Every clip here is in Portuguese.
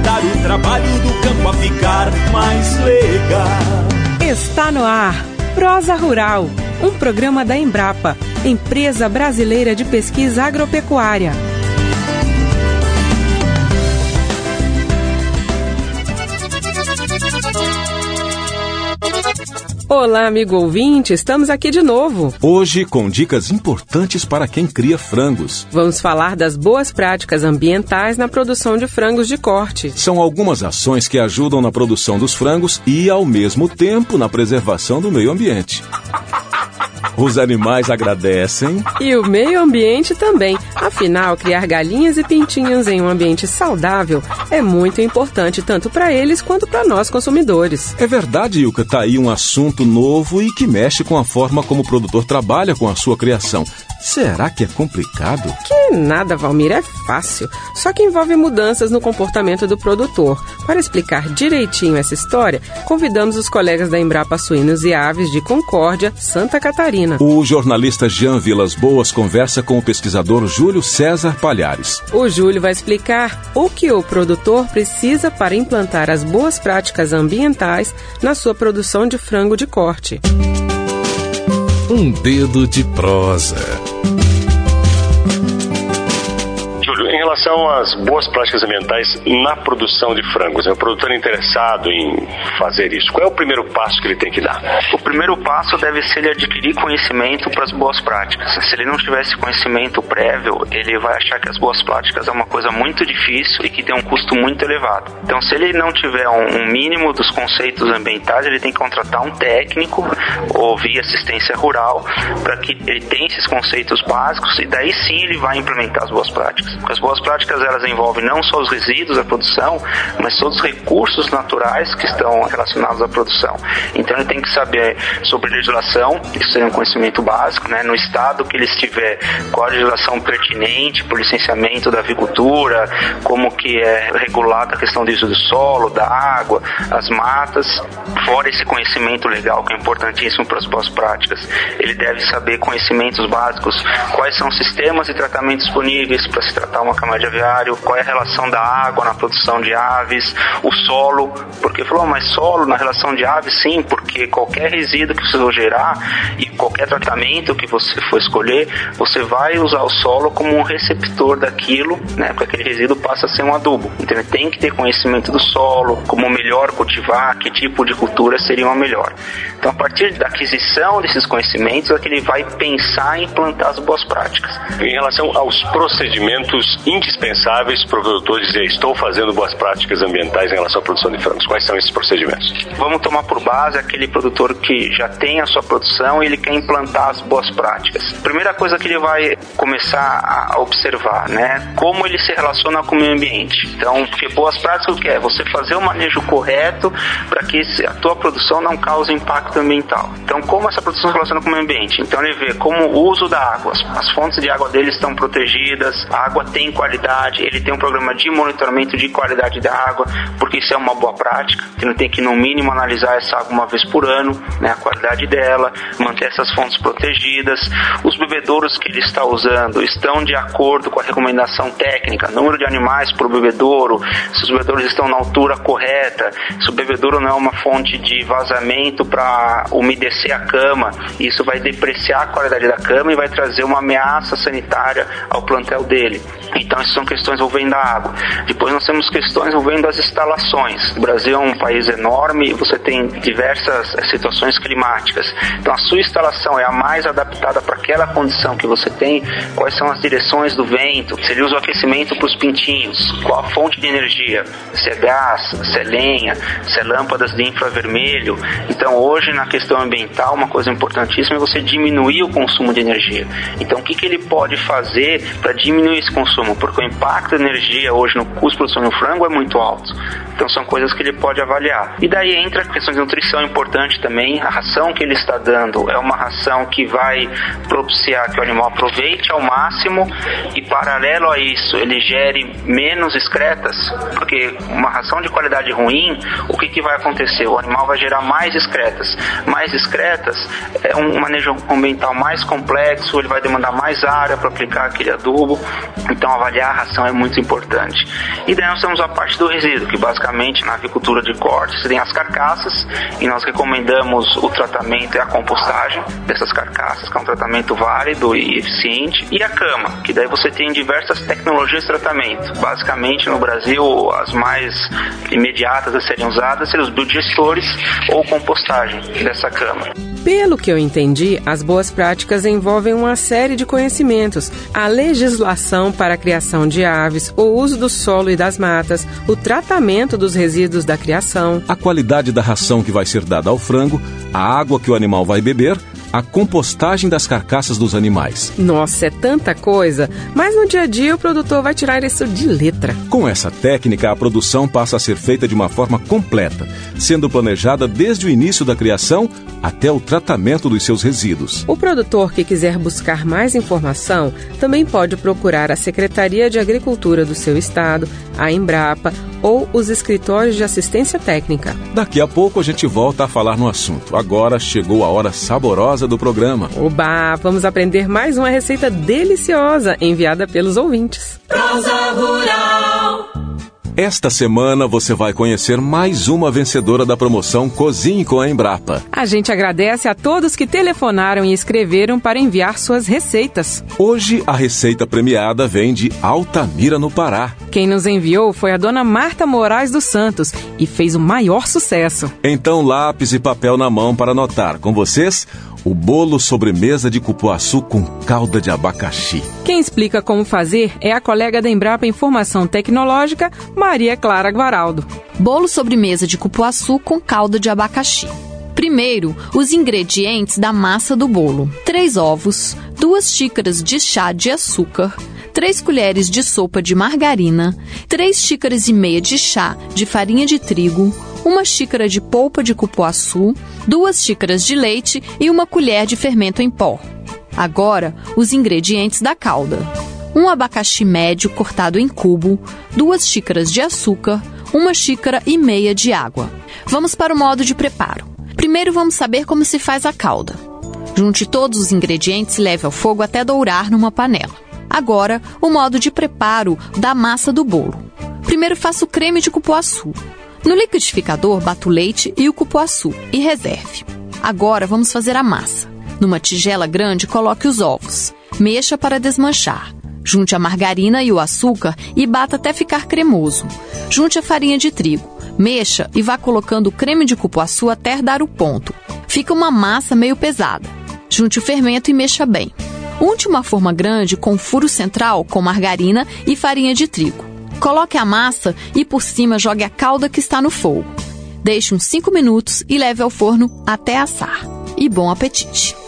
ajudar o trabalho do campo a ficar mais legal. Está no ar Prosa Rural, um programa da Embrapa, Empresa Brasileira de Pesquisa Agropecuária. Olá, amigo ouvinte, estamos aqui de novo. Hoje com dicas importantes para quem cria frangos. Vamos falar das boas práticas ambientais na produção de frangos de corte. São algumas ações que ajudam na produção dos frangos e, ao mesmo tempo, na preservação do meio ambiente. Os animais agradecem. E o meio ambiente também. Afinal, criar galinhas e pintinhos em um ambiente saudável é muito importante tanto para eles quanto para nós consumidores. É verdade, Ilka, tá aí um assunto novo e que mexe com a forma como o produtor trabalha com a sua criação. Será que é complicado? Que nada, Valmir, é fácil. Só que envolve mudanças no comportamento do produtor. Para explicar direitinho essa história, convidamos os colegas da Embrapa Suínos e Aves de Concórdia, Santa Catarina. O jornalista Jean Vilas Boas conversa com o pesquisador Júlio César Palhares. O Júlio vai explicar o que o produtor precisa para implantar as boas práticas ambientais na sua produção de frango de corte. Um dedo de prosa. Em relação às boas práticas ambientais na produção de frangos, o produtor interessado em fazer isso, qual é o primeiro passo que ele tem que dar? O primeiro passo deve ser ele adquirir conhecimento para as boas práticas. Se ele não tiver esse conhecimento prévio, ele vai achar que as boas práticas é uma coisa muito difícil e que tem um custo muito elevado. Então, se ele não tiver um mínimo dos conceitos ambientais, ele tem que contratar um técnico ou via assistência rural para que ele tenha esses conceitos básicos e daí sim ele vai implementar as boas práticas. Porque as boas práticas, elas envolvem não só os resíduos da produção, mas todos os recursos naturais que estão relacionados à produção. Então ele tem que saber sobre legislação, isso seria um conhecimento básico, né? No estado que ele estiver, qual a legislação pertinente por licenciamento da avicultura, como que é regulada a questão do uso do solo, da água, as matas. Fora esse conhecimento legal, que é importantíssimo para as boas práticas, ele deve saber conhecimentos básicos, quais são os sistemas de tratamento disponíveis para se tratar uma camada de aviário, qual é a relação da água na produção de aves, o solo, porque falou, mas solo na relação de aves, sim, porque qualquer resíduo que você for gerar e qualquer tratamento que você for escolher, você vai usar o solo como um receptor daquilo, né, porque aquele resíduo passa a ser um adubo. Então ele tem que ter conhecimento do solo, como melhor cultivar, que tipo de cultura seria uma melhor. Então a partir da aquisição desses conhecimentos é que ele vai pensar em implantar as boas práticas. Em relação aos procedimentos indispensáveis para o produtor dizer, estou fazendo boas práticas ambientais em relação à produção de frangos. Quais são esses procedimentos? Vamos tomar por base aquele produtor que já tem a sua produção e ele quer implantar as boas práticas. Primeira coisa que ele vai começar a observar, né? Como ele se relaciona com o meio ambiente. Então, porque boas práticas o que é? Você fazer o manejo correto para que a tua produção não cause impacto ambiental. Então, como essa produção se relaciona com o meio ambiente? Então, ele vê como o uso da água. As fontes de água dele estão protegidas, a água tem qualidade, ele tem um programa de monitoramento de qualidade da água, porque isso é uma boa prática. Ele tem que, no mínimo, analisar essa água uma vez por ano, né, a qualidade dela, manter essas fontes protegidas. Os bebedouros que ele está usando estão de acordo com a recomendação técnica, número de animais por bebedouro, se os bebedouros estão na altura correta, se o bebedouro não é uma fonte de vazamento para umedecer a cama, isso vai depreciar a qualidade da cama e vai trazer uma ameaça sanitária ao plantel dele. Então, essas são questões envolvendo a água. Depois nós temos questões envolvendo as instalações. O Brasil é um país enorme e você tem diversas situações climáticas. Então, a sua instalação é a mais adaptada para aquela condição que você tem. Quais são as direções do vento? Se ele usa o aquecimento para os pintinhos, qual a fonte de energia? Se é gás, se é lenha, se é lâmpadas de infravermelho. Então, hoje, na questão ambiental, uma coisa importantíssima é você diminuir o consumo de energia. Então, o que ele pode fazer para diminuir esse consumo? Porque o impacto da energia hoje no custo de produção do frango é muito alto. Então são coisas que ele pode avaliar. E daí entra a questão de nutrição importante também. A ração que ele está dando é uma ração que vai propiciar que o animal aproveite ao máximo e, paralelo a isso, ele gere menos excretas, porque uma ração de qualidade ruim, o que vai acontecer? O animal vai gerar mais excretas. Mais excretas é um manejo ambiental mais complexo, ele vai demandar mais área para aplicar aquele adubo, então avaliar a ração é muito importante. E daí nós temos a parte do resíduo, que basicamente na avicultura de corte você tem as carcaças, e nós recomendamos o tratamento e a compostagem dessas carcaças, que é um tratamento válido e eficiente, e a cama, que daí você tem diversas tecnologias de tratamento. Basicamente no Brasil as mais imediatas a serem usadas seriam os biodigestores ou compostagem dessa cama. Pelo que eu entendi, as boas práticas envolvem uma série de conhecimentos. A legislação para a criação de aves, o uso do solo e das matas, o tratamento dos resíduos da criação, a qualidade da ração que vai ser dada ao frango, a água que o animal vai beber, a compostagem das carcaças dos animais. Nossa, é tanta coisa, mas no dia a dia o produtor vai tirar isso de letra. Com essa técnica, a produção passa a ser feita de uma forma completa, sendo planejada desde o início da criação até o tratamento dos seus resíduos. O produtor que quiser buscar mais informação também pode procurar a Secretaria de Agricultura do seu estado, a Embrapa ou os escritórios de assistência técnica. Daqui a pouco a gente volta a falar no assunto. Agora chegou a hora saborosa do programa. Oba! Vamos aprender mais uma receita deliciosa enviada pelos ouvintes. Prosa Rural. Esta semana você vai conhecer mais uma vencedora da promoção Cozinhe com a Embrapa. A gente agradece a todos que telefonaram e escreveram para enviar suas receitas. Hoje a receita premiada vem de Altamira, no Pará. Quem nos enviou foi a dona Marta Moraes dos Santos e fez o maior sucesso. Então lápis e papel na mão para anotar. Com vocês, o bolo sobremesa de cupuaçu com calda de abacaxi. Quem explica como fazer é a colega da Embrapa Informação Tecnológica, Maria Clara Guaraldo. Bolo sobremesa de cupuaçu com calda de abacaxi. Primeiro, os ingredientes da massa do bolo: 3 ovos, 2 xícaras de chá de açúcar, 3 colheres de sopa de margarina, 3 xícaras e meia de chá de farinha de trigo, 1 xícara de polpa de cupuaçu, 2 xícaras de leite e 1 colher de fermento em pó. Agora, os ingredientes da calda: 1 abacaxi médio cortado em cubo, 2 xícaras de açúcar, 1 xícara e meia de água. Vamos para o modo de preparo. Primeiro vamos saber como se faz a calda. Junte todos os ingredientes e leve ao fogo até dourar numa panela. Agora, o modo de preparo da massa do bolo. Primeiro faça o creme de cupuaçu. No liquidificador, bata o leite e o cupuaçu e reserve. Agora vamos fazer a massa. Numa tigela grande, coloque os ovos. Mexa para desmanchar. Junte a margarina e o açúcar e bata até ficar cremoso. Junte a farinha de trigo. Mexa e vá colocando o creme de cupuaçu até dar o ponto. Fica uma massa meio pesada. Junte o fermento e mexa bem. Unte uma forma grande com furo central com margarina e farinha de trigo. Coloque a massa e por cima jogue a calda que está no fogo. Deixe uns 5 minutos e leve ao forno até assar. E bom apetite!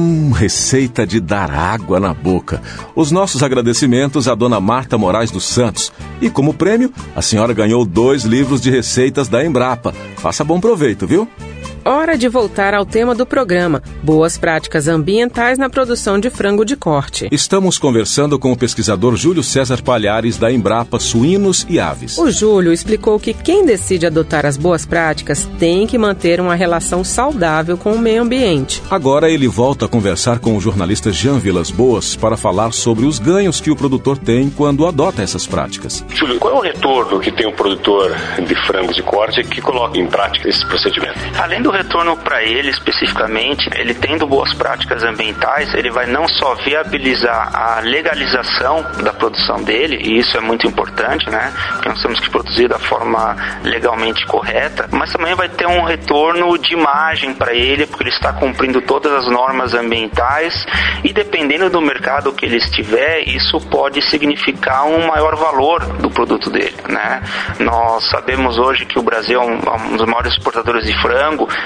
Receita de dar água na boca. Os nossos agradecimentos à dona Marta Moraes dos Santos. E como prêmio, a senhora ganhou 2 livros de receitas da Embrapa. Faça bom proveito, viu? Hora de voltar ao tema do programa: boas práticas ambientais na produção de frango de corte. Estamos conversando com o pesquisador Júlio César Palhares, da Embrapa Suínos e Aves. O Júlio explicou que quem decide adotar as boas práticas tem que manter uma relação saudável com o meio ambiente. Agora ele volta a conversar com o jornalista Jean Vilas Boas para falar sobre os ganhos que o produtor tem quando adota essas práticas. Júlio, qual é o retorno que tem o produtor de frangos de corte que coloca em prática esse procedimento? Além do retorno para ele especificamente, ele tendo boas práticas ambientais, ele vai não só viabilizar a legalização da produção dele, e isso é muito importante, né? Porque nós temos que produzir da forma legalmente correta, mas também vai ter um retorno de imagem para ele, porque ele está cumprindo todas as normas ambientais, e dependendo do mercado que ele estiver, isso pode significar um maior valor do produto dele, né? Nós sabemos hoje que o Brasil é um dos maiores exportadores de frango,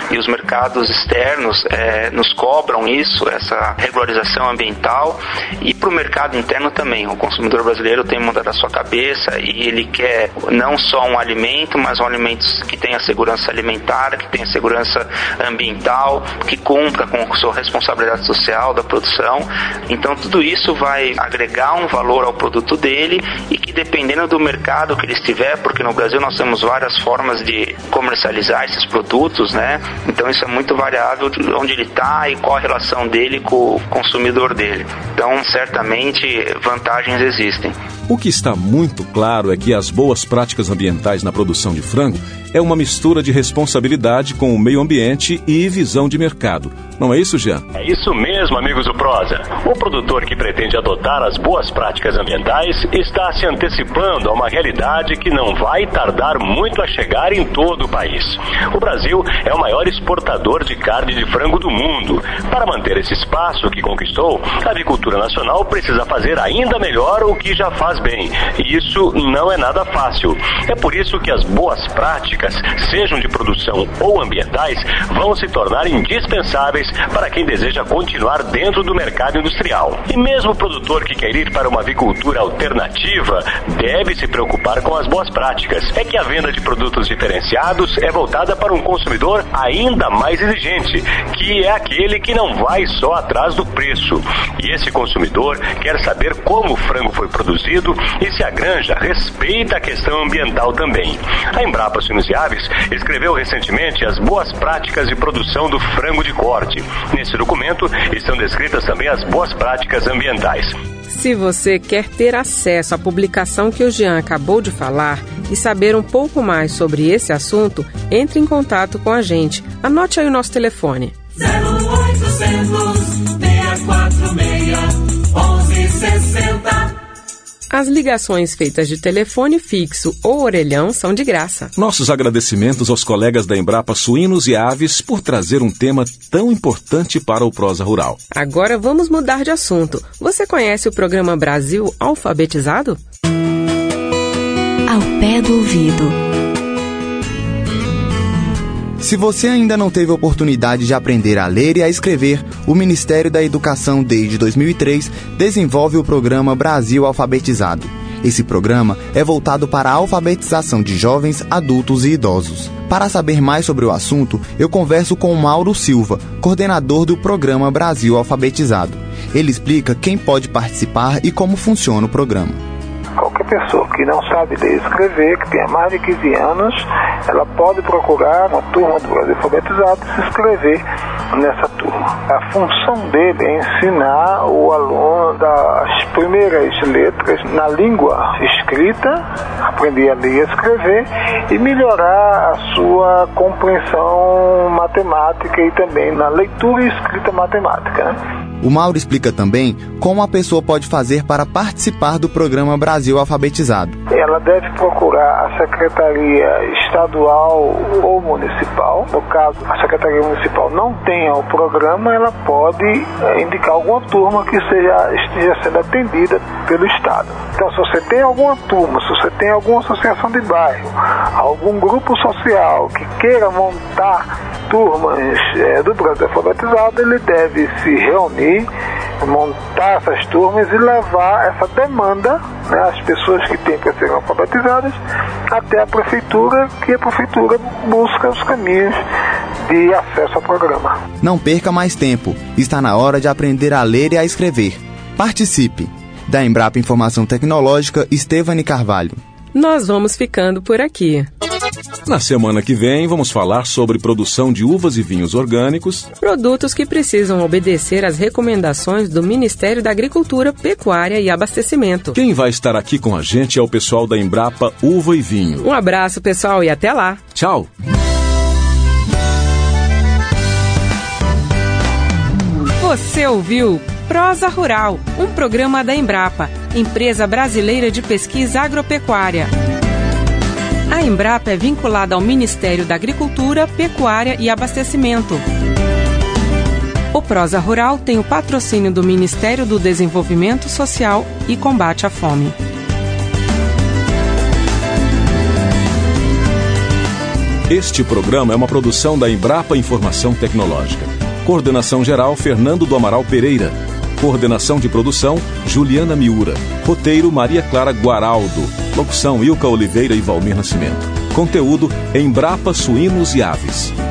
e os mercados externos nos cobram isso, essa regularização ambiental, e para o mercado interno também. O consumidor brasileiro tem mudado a sua cabeça e ele quer não só um alimento, mas um alimento que tenha segurança alimentar, que tenha segurança ambiental, que cumpra com a sua responsabilidade social da produção. Então tudo isso vai agregar um valor ao produto dele e que, dependendo do mercado que ele estiver, porque no Brasil nós temos várias formas de comercializar esses produtos, né? Então isso é muito variável de onde ele está e qual a relação dele com o consumidor dele. Então certamente vantagens existem. O que está muito claro é que as boas práticas ambientais na produção de frango é uma mistura de responsabilidade com o meio ambiente e visão de mercado. Não é isso, Jean? É isso mesmo, amigos do Prosa. O produtor que pretende adotar as boas práticas ambientais está se antecipando a uma realidade que não vai tardar muito a chegar em todo o país. O Brasil é o maior exportador de carne de frango do mundo. Para manter esse espaço que conquistou, a agricultura nacional precisa fazer ainda melhor o que já faz bem. E isso não é nada fácil. É por isso que as boas práticas, sejam de produção ou ambientais, vão se tornar indispensáveis para quem deseja continuar dentro do mercado industrial. E mesmo o produtor que quer ir para uma avicultura alternativa deve se preocupar com as boas práticas. É que a venda de produtos diferenciados é voltada para um consumidor ainda mais exigente, que é aquele que não vai só atrás do preço. E esse consumidor quer saber como o frango foi produzido e se a granja respeita a questão ambiental também. A Embrapa Suínos e Aves escreveu recentemente as boas práticas de produção do frango de corte. Nesse documento estão descritas também as boas práticas ambientais. Se você quer ter acesso à publicação que o Jean acabou de falar e saber um pouco mais sobre esse assunto, entre em contato com a gente. Anote aí o nosso telefone. 0800 646 1160. As ligações feitas de telefone fixo ou orelhão são de graça. Nossos agradecimentos aos colegas da Embrapa Suínos e Aves por trazer um tema tão importante para o Prosa Rural. Agora vamos mudar de assunto. Você conhece o programa Brasil Alfabetizado? Ao pé do ouvido. Se você ainda não teve a oportunidade de aprender a ler e a escrever, o Ministério da Educação, desde 2003, desenvolve o programa Brasil Alfabetizado. Esse programa é voltado para a alfabetização de jovens, adultos e idosos. Para saber mais sobre o assunto, eu converso com o Mauro Silva, coordenador do programa Brasil Alfabetizado. Ele explica quem pode participar e como funciona o programa. Qualquer pessoa que não sabe ler e escrever, que tenha mais de 15 anos, ela pode procurar uma turma do Brasil Alfabetizado e se inscrever nessa turma. A função dele é ensinar o aluno das primeiras letras na língua escrita, aprender a ler e escrever e melhorar a sua compreensão matemática e também na leitura e escrita matemática, né? O Mauro explica também como a pessoa pode fazer para participar do programa Brasil Alfabetizado. Ela deve procurar a Secretaria Estadual ou Municipal. No caso, a Secretaria Municipal não tenha o programa, ela pode indicar alguma turma que esteja sendo atendida pelo Estado. Então, se você tem alguma turma, se você tem alguma associação de bairro, algum grupo social que queira montar turmas do Brasil Alfabetizado, ele deve se reunir, montar essas turmas e levar essa demanda, né, as pessoas que têm para serem alfabetizadas, até a prefeitura, que a prefeitura busca os caminhos de acesso ao programa. Não perca mais tempo, está na hora de aprender a ler e a escrever. Participe! Da Embrapa Informação Tecnológica, Estevane Carvalho. Nós vamos ficando por aqui. Na semana que vem, vamos falar sobre produção de uvas e vinhos orgânicos, produtos que precisam obedecer às recomendações do Ministério da Agricultura, Pecuária e Abastecimento. Quem vai estar aqui com a gente é o pessoal da Embrapa Uva e Vinho. Um abraço, pessoal, e até lá. Tchau. Você ouviu Prosa Rural, um programa da Embrapa, Empresa Brasileira de Pesquisa Agropecuária. A Embrapa é vinculada ao Ministério da Agricultura, Pecuária e Abastecimento. O Prosa Rural tem o patrocínio do Ministério do Desenvolvimento Social e Combate à Fome. Este programa é uma produção da Embrapa Informação Tecnológica. Coordenação geral, Fernando do Amaral Pereira. Coordenação de produção, Juliana Miura. Roteiro, Maria Clara Guaraldo. Locução, Ilka Oliveira e Valmir Nascimento. Conteúdo, Embrapa Suínos e Aves.